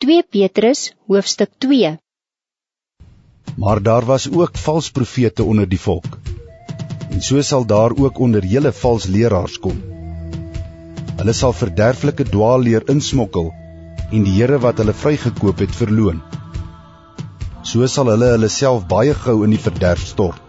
2 Petrus hoofstuk 2. Maar daar was ook vals profete onder die volk, en so sal daar ook onder julle vals leraars kom. Hulle sal verderflike dwaalleer insmokkel, en die Here wat hulle vrygekoop het verloon. So sal hulle self baie gou in die verderf stort.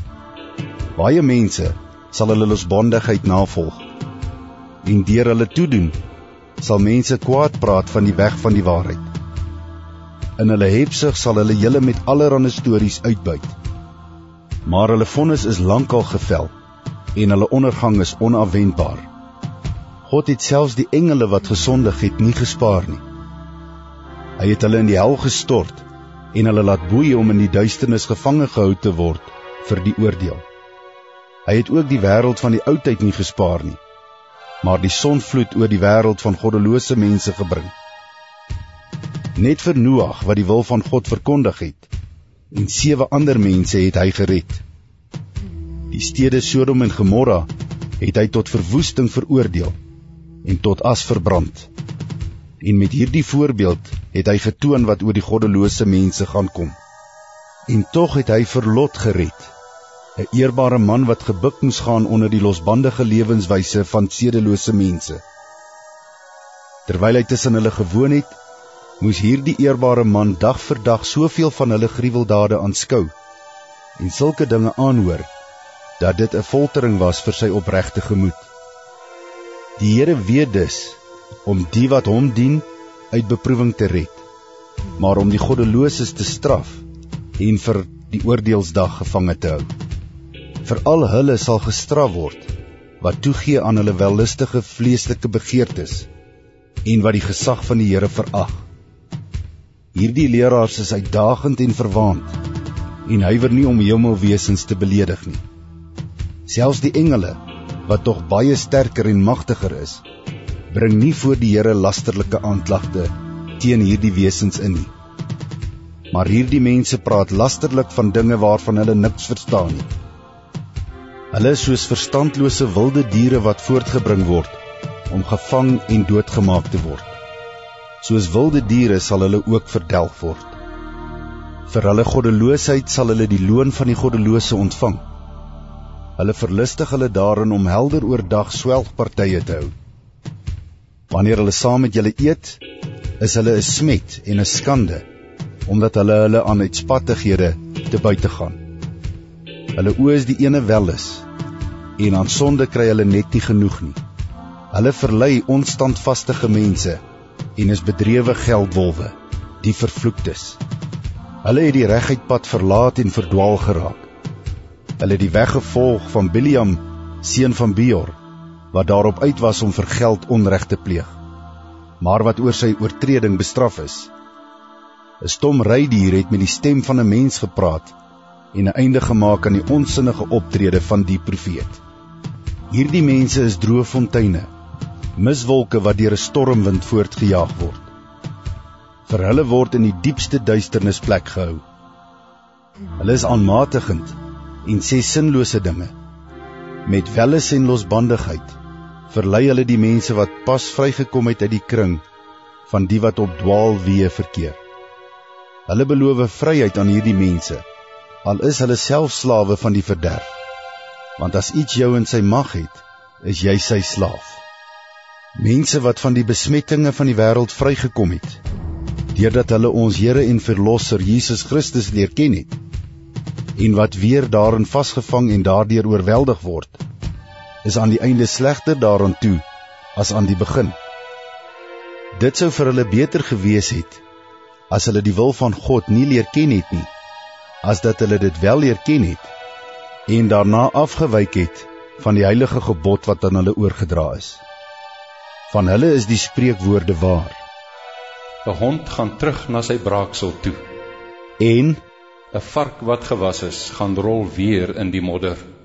Baie mense sal hulle losbandigheid navolg, en deur hulle toedoen sal mense kwaad praat van die weg van die waarheid. In hulle hebsug sal hulle julle met allerlei stories uitbuit. Maar hulle vonnis is lankal gevel, en hulle ondergang is onafwendbaar. God het selfs die engele wat gesondig het nie gespaar nie. Hy het hulle in die hel gestort, en hulle laat boei om in die duisternis gevange gehou te word vir die oordeel. Hy het ook die wêreld van die oudheid nie gespaar nie, maar die sonvloed oor die wêreld van goddelose mense gebring. Net vir Noag wat die wil van God verkondig het, en 7 ander mense het hy gered. Die stede Sodom en Gomorra het hy tot verwoesting veroordeel, en tot as verbrand. En met hierdie voorbeeld het hy getoon wat oor die goddelose mense gaan kom. En tog het hy vir Lot gered, 'n eerbare man wat gebuk moes gaan onder die losbandige lewenswyse van sedelose mense. Terwyl hy tussen hulle gewoon het, moes hierdie eerbare man dag vir dag soveel van hulle gruweldade aanskou en sulke dinge aanhoor, dat dit 'n foltering was vir sy opregte gemoed. Die Here weet dus om die wat hom dien uit beproewing te red, maar om die goddeloses te straf en vir die oordeelsdag gevange te hou. Veral hulle sal gestraf word wat toegee aan hulle wellustige vleeslike begeertes en wat die gesag van die Here verag. Hierdie leraars is uitdagend en verwaand en huiwer nie om hemelwesens te beledig nie. Selfs die engele, wat tog baie sterker en magtiger is, bring nie voor die Here lasterlike aanklagte teen hierdie wesens in nie. Maar hierdie mense praat lasterlik van dinge waarvan hulle niks verstaan nie. Hulle is soos verstandlose wilde diere wat voortgebring word om gevang en doodgemaak te word. Soos wilde diere sal hulle ook verdelg word. Vir hulle goddeloosheid sal hulle die loon van die goddelose ontvang. Hulle verlustig hulle daarin om helder oordag swelgpartye te hou. Wanneer hulle saam met julle eet, is hulle 'n smet en 'n skande, omdat hulle aan uitspattighede te buite gaan. Hulle oë is die ene welles, en aan sonde kry hulle net nie genoeg nie. Hulle verlei onstandvastige mense, en is bedrewe geldwolwe, die vervloektes. Hulle het die reguit pad verlaat en verdwaal geraak. Hulle het die weg gevolg van Biliam, seun van Beor, wat daarop uit was om vir geld onreg te pleeg, maar wat oor sy oortreding bestraf is. 'n Stom rydier het met die stem van 'n mens gepraat en 'n einde gemaak aan die onsinnige optrede van die profeet. Hierdie mense is droë fonteine, miswolke wat deur 'n stormwind voortgejaag word. Vir hulle word in die diepste duisternis plek gehou. Hulle is aanmatigend en sê sinlose dinge. Met welles en losbandigheid verlei hulle die mense wat pas vrygekom het uit die kring van die wat op dwaalweë verkeer. Hulle beloof vryheid aan hierdie mense, al is hulle self slawe van die verderf. Want as iets jou in sy mag het, is jy sy slaaf. Mense wat van die besmettinge van die wêreld vrygekom het, deurdat hulle ons Here en Verlosser Jesus Christus leer ken het, en wat weer daarin vasgevang en daardeur oorweldig word, is aan die einde slegter daaraan toe as aan die begin. Dit sou vir hulle beter gewees het, as hulle die wil van God nie leer ken het nie, as dat hulle dit wel leer ken het, en daarna afgewyk het van die heilige gebod wat aan hulle oorgedra is. Van hulle is die spreekwoorde waar. 'n Hond gaan terug na sy braaksel toe, En 'n vark wat gewas is, gaan rol weer in die modder.